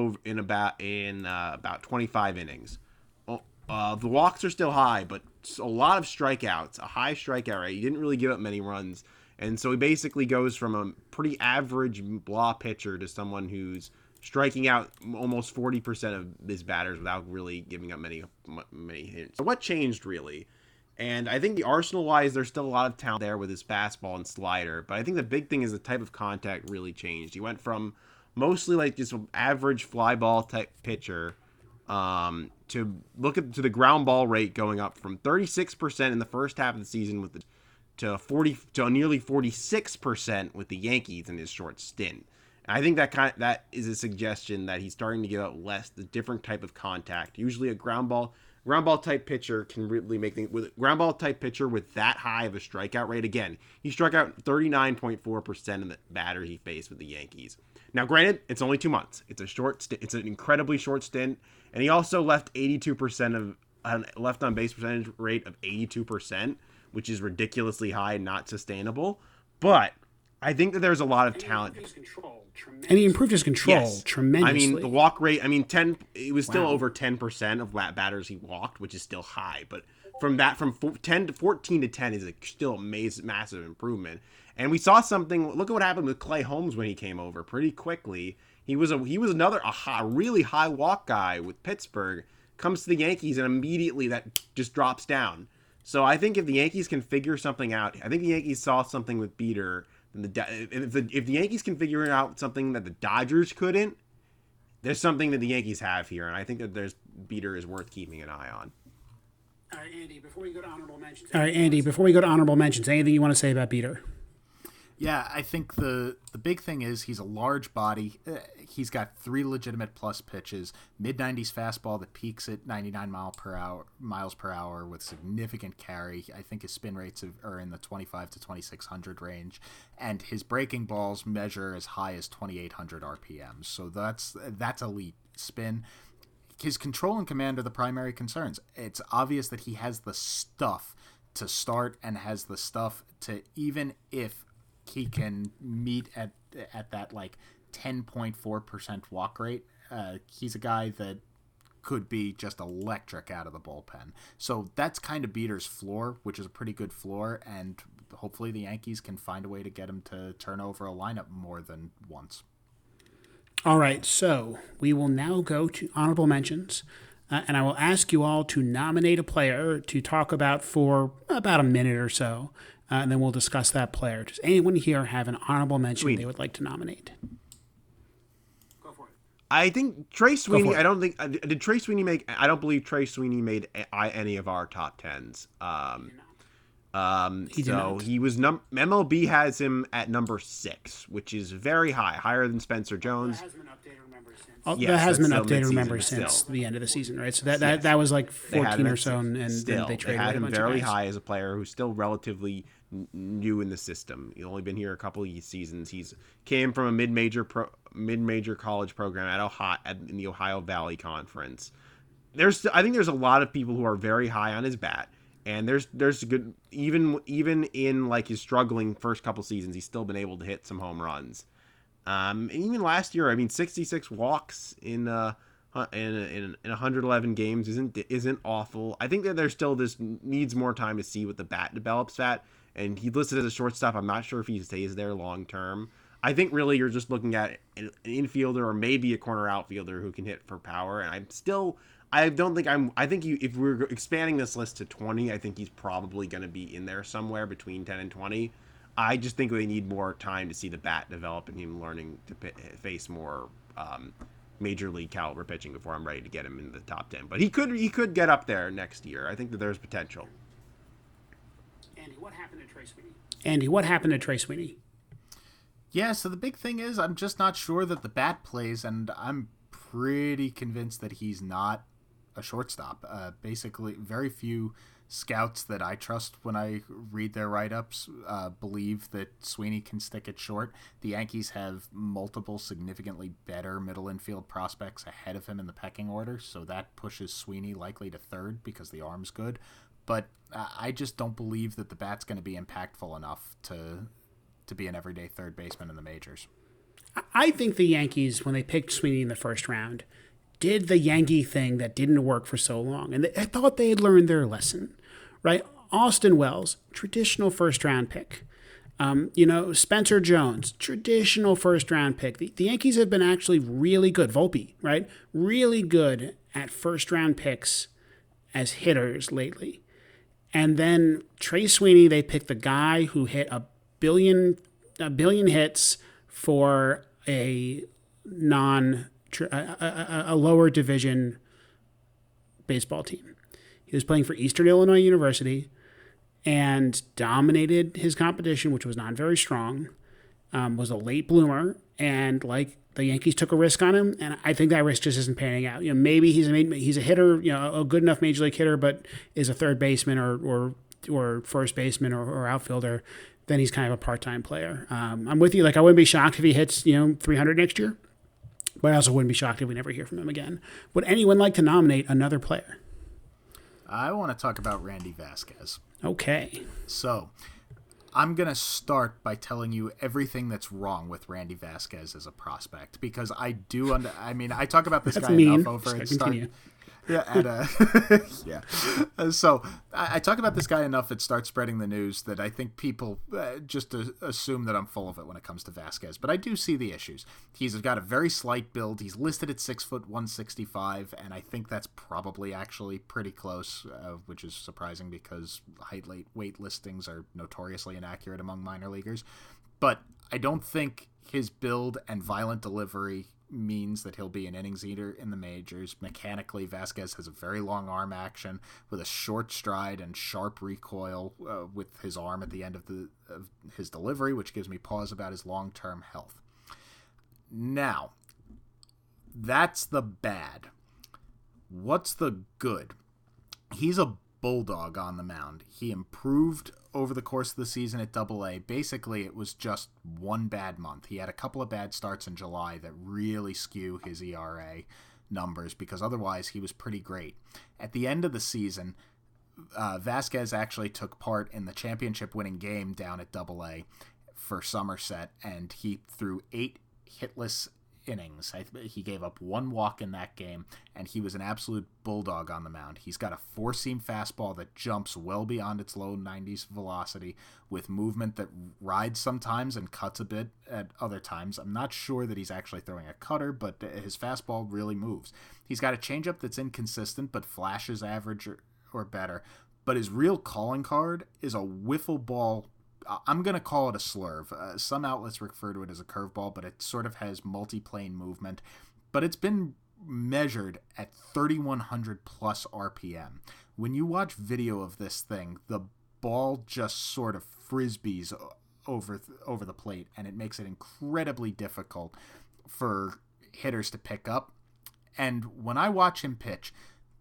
about 25 innings. The walks are still high, but a lot of strikeouts, a high strikeout rate. He didn't really give up many runs. And so he basically goes from a pretty average blah pitcher to someone who's striking out almost 40% of his batters without really giving up many hits. So what changed, really? And I think the Arsenal-wise, there's still a lot of talent there with his fastball and slider. But I think the big thing is the type of contact really changed. He went from mostly like just an average fly ball type pitcher to the ground ball rate going up from 36% in the first half of the season to nearly 46% with the Yankees in his short stint. And I think that is a suggestion that he's starting to give out the different type of contact. Usually a ground ball type pitcher can really make things with ground ball type pitcher with that high of a strikeout rate. Again, he struck out 39.4% of the batters he faced with the Yankees. Now, granted, it's only 2 months. It's an incredibly short stint, and he also left 82% of left on base percentage rate of 82%, which is ridiculously high and not sustainable. But I think that there's a lot of talent. And he improved his control tremendously. I mean, the walk rate, it was still over 10% of batters he walked, which is still high. But from 10 to 14 to 10 is still a massive improvement. And we saw something. Look at what happened with Clay Holmes when he came over pretty quickly. He was another really high walk guy with Pittsburgh. Comes to the Yankees and immediately that just drops down. So I think if the Yankees can figure something out, I think the Yankees saw something with Beeter. If the Yankees can figure out something that the Dodgers couldn't, there's something that the Yankees have here, and I think that Beeter is worth keeping an eye on. All right, Andy. Before we go to honorable mentions, anything you want to say about Beeter? Yeah, I think the big thing is he's a large body. He's got 3 legitimate plus pitches, mid-90s fastball that peaks at 99 miles per hour with significant carry. I think his spin rates are in the 25 to 2600 range, and his breaking balls measure as high as 2800 RPMs. So that's elite spin. His control and command are the primary concerns. It's obvious that he has the stuff to start and has the stuff to, even if he can meet at that like 10.4% walk rate. He's a guy that could be just electric out of the bullpen. So that's kind of Beeter's floor, which is a pretty good floor, and hopefully the Yankees can find a way to get him to turn over a lineup more than once. All right, so we will now go to honorable mentions, and I will ask you all to nominate a player to talk about for about a minute or so. And then we'll discuss that player. Does anyone here have an honorable mention they would like to nominate? Go for it. I think Trey Sweeney. I don't think did Trey Sweeney make. I don't believe Trey Sweeney made any of our top 10s. He was MLB has him at number 6, which is very higher than Spencer Jones. That hasn't been updated, remember, since the end of the season, right? So that was like 14 or so, and then they traded had him very guys. high as a player who's still relatively new in the system. He's only been here a couple of seasons. He's came from a mid-major college program in the Ohio Valley Conference. I think there's a lot of people who are very high on his bat. And there's good even in like his struggling first couple seasons, he's still been able to hit some home runs. And even last year, I mean, 66 walks in 111 games isn't awful. I think that there's still needs more time to see what the bat develops at. And he listed as a shortstop. I'm not sure if he stays there long term. I think really you're just looking at an infielder or maybe a corner outfielder who can hit for power. And if we're expanding this list to 20, I think he's probably going to be in there somewhere between 10 and 20. I just think they need more time to see the bat develop and him learning to face more major league caliber pitching before I'm ready to get him in the top 10. But he could get up there next year. I think that there's potential. Andy, what happened to Trey Sweeney? Yeah, so the big thing is I'm just not sure that the bat plays, and I'm pretty convinced that he's not a shortstop. Basically, very few scouts that I trust when I read their write-ups believe that Sweeney can stick it short. The Yankees have multiple significantly better middle infield prospects ahead of him in the pecking order, so that pushes Sweeney likely to third because the arm's good. But I just don't believe that the bat's going to be impactful enough to be an everyday third baseman in the majors. I think the Yankees, when they picked Sweeney in the first round, did the Yankee thing that didn't work for so long. And I thought they had learned their lesson, right? Austin Wells, traditional first-round pick. Spencer Jones, traditional first-round pick. The Yankees have been actually really good. Volpe, right? Really good at first-round picks as hitters lately. And then Trey Sweeney, they picked the guy who hit a billion hits for a lower division baseball team. He was playing for Eastern Illinois University and dominated his competition, which was not very strong, was a late bloomer, and the Yankees took a risk on him, and I think that risk just isn't panning out. Maybe he's a hitter, a good enough major league hitter, but is a third baseman or first baseman or outfielder. Then he's kind of a part-time player. I'm with you. I wouldn't be shocked if he hits 300 next year, but I also wouldn't be shocked if we never hear from him again. Would anyone like to nominate another player? I want to talk about Randy Vasquez. Okay. So I'm going to start by telling you everything that's wrong with Randy Vasquez as a prospect, because I talk about this guy enough over at Start. Yeah, yeah. So I talk about this guy enough, it starts spreading the news that I think people just assume that I'm full of it when it comes to Vasquez. But I do see the issues. He's got a very slight build. He's listed at 6'1", 165, and I think that's probably actually pretty close, which is surprising because weight listings are notoriously inaccurate among minor leaguers. But I don't think his build and violent delivery means that he'll be an innings eater in the majors. Mechanically, Vasquez has a very long arm action with a short stride and sharp recoil with his arm at the end of his delivery, which gives me pause about his long-term health. Now, that's the bad. What's the good? He's a bulldog on the mound. He improved over the course of the season at Double-A. Basically, it was just one bad month. He had a couple of bad starts in July that really skew his ERA numbers because otherwise he was pretty great. At the end of the season, Vasquez actually took part in the championship-winning game down at Double-A for Somerset, and he threw 8 hitless innings. He gave up 1 walk in that game, and he was an absolute bulldog on the mound. He's got a 4-seam fastball that jumps well beyond its low 90s velocity with movement that rides sometimes and cuts a bit at other times. I'm not sure that he's actually throwing a cutter, but his fastball really moves. He's got a changeup that's inconsistent but flashes average or better. But his real calling card is a wiffle ball. I'm going to call it a slurve. Some outlets refer to it as a curveball, but it sort of has multi-plane movement. But it's been measured at 3,100 plus RPM. When you watch video of this thing, the ball just sort of frisbees over the plate, and it makes it incredibly difficult for hitters to pick up. And when I watch him pitch,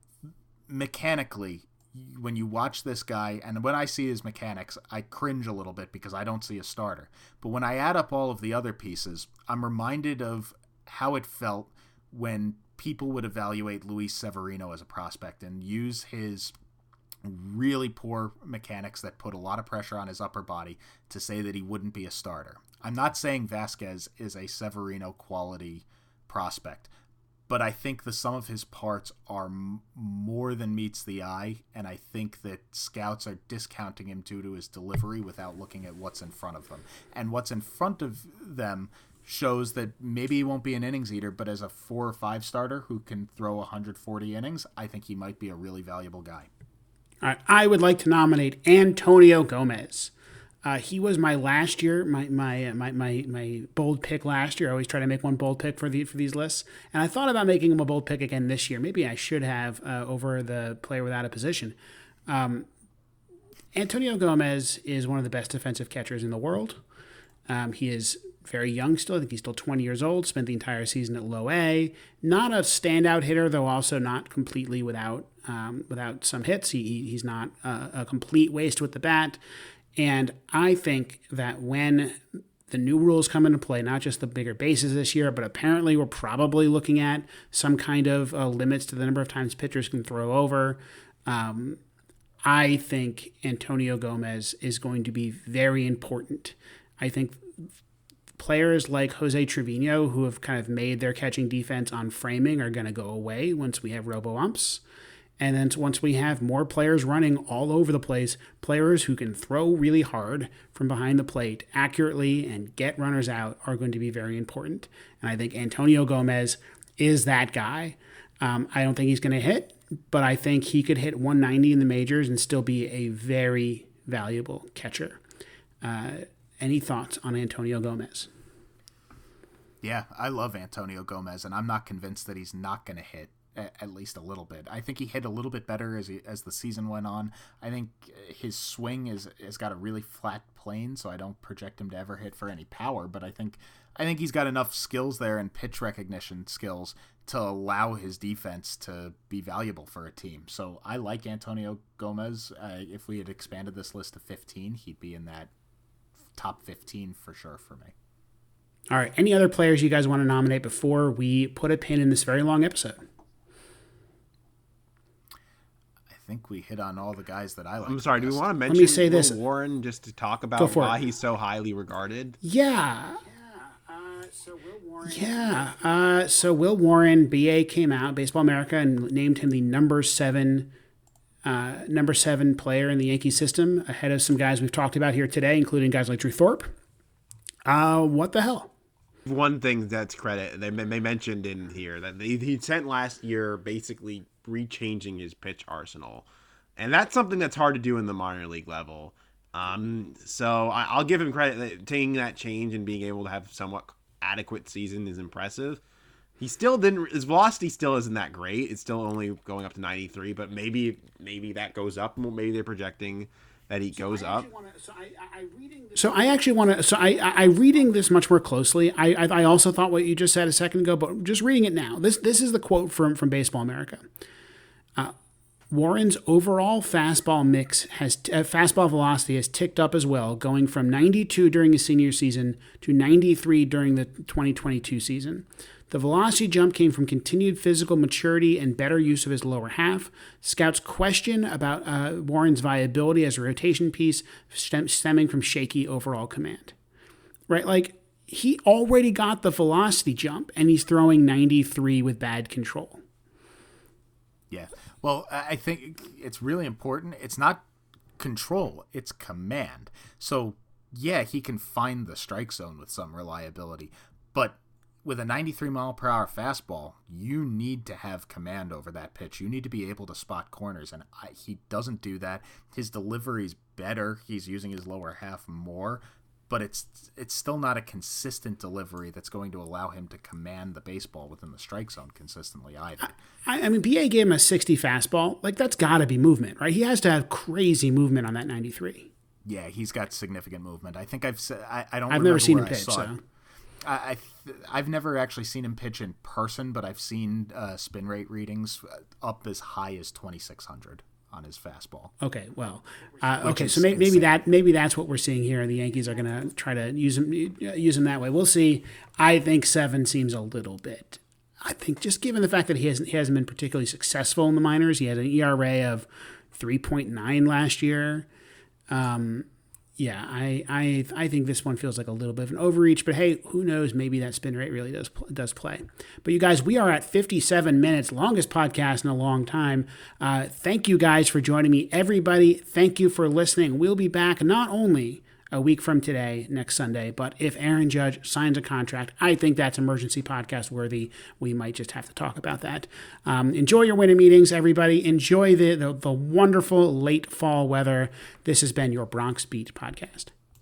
mechanically, when you watch this guy, and when I see his mechanics, I cringe a little bit because I don't see a starter. But when I add up all of the other pieces, I'm reminded of how it felt when people would evaluate Luis Severino as a prospect and use his really poor mechanics that put a lot of pressure on his upper body to say that he wouldn't be a starter. I'm not saying Vasquez is a Severino quality prospect, but I think the sum of his parts are more than meets the eye, and I think that scouts are discounting him due to his delivery without looking at what's in front of them. And what's in front of them shows that maybe he won't be an innings eater, but as a 4 or 5 starter who can throw 140 innings, I think he might be a really valuable guy. All right, I would like to nominate Antonio Gomez. He was my last year, my bold pick last year. I always try to make one bold pick for these lists, and I thought about making him a bold pick again this year. Maybe I should have over the player without a position. Antonio Gomez is one of the best defensive catchers in the world. He is very young still. I think he's still 20 years old. Spent the entire season at Low A. Not a standout hitter, though also not completely without some hits. He's not a complete waste with the bat. And I think that when the new rules come into play, not just the bigger bases this year, but apparently we're probably looking at some kind of limits to the number of times pitchers can throw over. I think Antonio Gomez is going to be very important. I think players like Jose Trevino, who have kind of made their catching defense on framing, are going to go away once we have robo-umps. And then once we have more players running all over the place, players who can throw really hard from behind the plate accurately and get runners out are going to be very important. And I think Antonio Gomez is that guy. I don't think he's going to hit, but I think he could hit 190 in the majors and still be a very valuable catcher. Any thoughts on Antonio Gomez? Yeah, I love Antonio Gomez, and I'm not convinced that he's not going to hit at least a little bit. I think he hit a little bit better as the season went on. I think his swing has got a really flat plane, so I don't project him to ever hit for any power, but I think he's got enough skills there and pitch recognition skills to allow his defense to be valuable for a team. So I like Antonio Gomez. If we had expanded this list to 15, he'd be in that top 15 for sure for me. All right. Any other players you guys want to nominate before we put a pin in this very long episode? I think we hit on all the guys that I like. I'm sorry, do we want to mention me say this. Warren just to talk about why he's so highly regarded? Yeah. So Will Warren, BA came out, Baseball America, and named him the number seven player in the Yankee system, ahead of some guys we've talked about here today, including guys like Drew Thorpe. What the hell? One thing that's credit, they mentioned in here that he spent last year basically rechanging his pitch arsenal. And that's something that's hard to do in the minor league level. So I'll give him credit that taking that change and being able to have somewhat adequate season is impressive. His velocity still isn't that great. It's still only going up to 93, but maybe that goes up. Maybe they're projecting that he goes up. Reading this much more closely, I also thought what you just said a second ago, but just reading it now, this is the quote from Baseball America. Warren's overall fastball mix fastball velocity has ticked up as well, going from 92 during his senior season to 93 during the 2022 season. The velocity jump came from continued physical maturity and better use of his lower half. Scouts question about Warren's viability as a rotation piece stemming from shaky overall command. Right? Like, he already got the velocity jump, and he's throwing 93 with bad control. Yeah. Well, I think it's really important. It's not control, it's command. So, yeah, he can find the strike zone with some reliability, but with a 93-mile-per-hour fastball, you need to have command over that pitch. You need to be able to spot corners, and he doesn't do that. His delivery's better. He's using his lower half more, but it's still not a consistent delivery that's going to allow him to command the baseball within the strike zone consistently either. I mean, BA gave him a 60 fastball. Like, that's got to be movement, right? He has to have crazy movement on that 93. Yeah, he's got significant movement. I think I've never seen him pitch, so... I've never actually seen him pitch in person, but I've seen spin rate readings up as high as 2,600 on his fastball. Okay, well, so maybe that's what we're seeing here. The Yankees are going to try to use him that way. We'll see. I think 7 seems a little bit. I think just given the fact that he hasn't been particularly successful in the minors, he had an ERA of 3.9 last year. Yeah, I think this one feels like a little bit of an overreach, but hey, who knows? Maybe that spin rate really does play. But you guys, we are at 57 minutes, longest podcast in a long time. Thank you guys for joining me. Everybody, thank you for listening. We'll be back not only a week from today, next Sunday, but if Aaron Judge signs a contract, I think that's emergency podcast worthy. We might just have to talk about that. Enjoy your winter meetings, everybody. Enjoy the wonderful late fall weather. This has been your Bronx Beat podcast.